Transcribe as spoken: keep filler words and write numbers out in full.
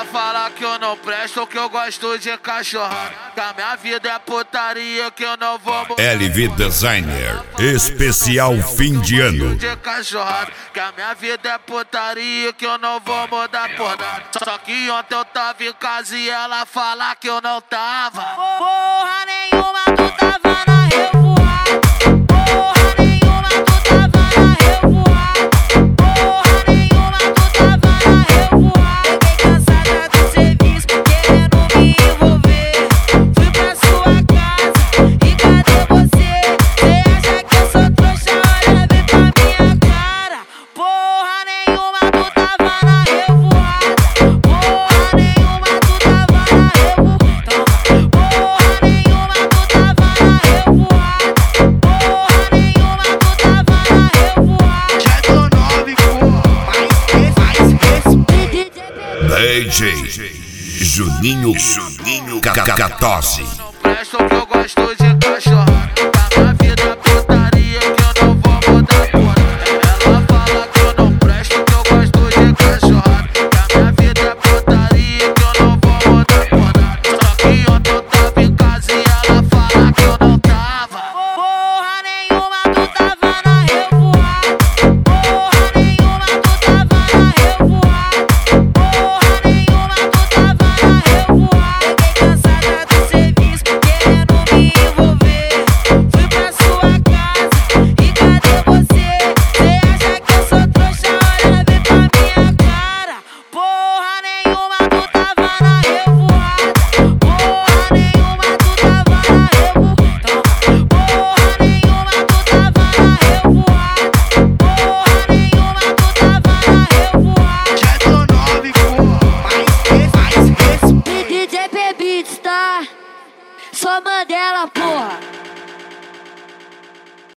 fala que eu não presto, que eu gosto de cachorrada, que a minha vida é putaria, que eu não vou mudar. L V Designer, especial fim de ano. De cachorrada, que a minha vida é putaria, que eu não vou mudar por nada. Só que ontem eu tava em casa e ela fala que eu não tava. Porra nenhuma, tu tava na revoada. Porra nenhuma, tu tava na revoada. Porra nenhuma, tu tava na revoada. Cheguei cansada do serviço, querendo me envolver. Fui pra sua casa e cadê você? Cê acha que eu sou trouxa? Olha bem pra minha cara. Porra nenhuma, tu tava na revoada. Porra nenhuma, tu tava na revoada. Porra nenhuma, tu tava na revoada. Porra nenhuma, tu tava na revoada. Já tô nove, porra, mais respeito. D J Juninho Juninho Cacatosse. Não presto, que eu gosto de cachorrada, que a minha vida é putaria, que eu não vou mudar por nada. Ela fala que eu não presto, que eu gosto de cachorrada, que a minha vida é putaria, que eu não vou mudar por nada. Só que ontem eu tava em casa e ela fala que eu não tava. Porra nenhuma, tu tava na revoada. Porra nenhuma, tu tava na revoada. Porra nenhuma, tu tava na revoada. Cheguei cansada do serviço, querendo me envolver. Fui pra sua casa e cadê você? Cê acha que eu sou trouxa? Olha bem pra minha cara. Porra nenhuma, tu tava na revoada. Porra nenhuma, tu tava na revoada. Porra nenhuma, tu tava na revoada. Porra nenhuma, tu tava na revoada. Já tô nove, porra, mais respeito. D J P Beats, tá? Só Mandela, porra.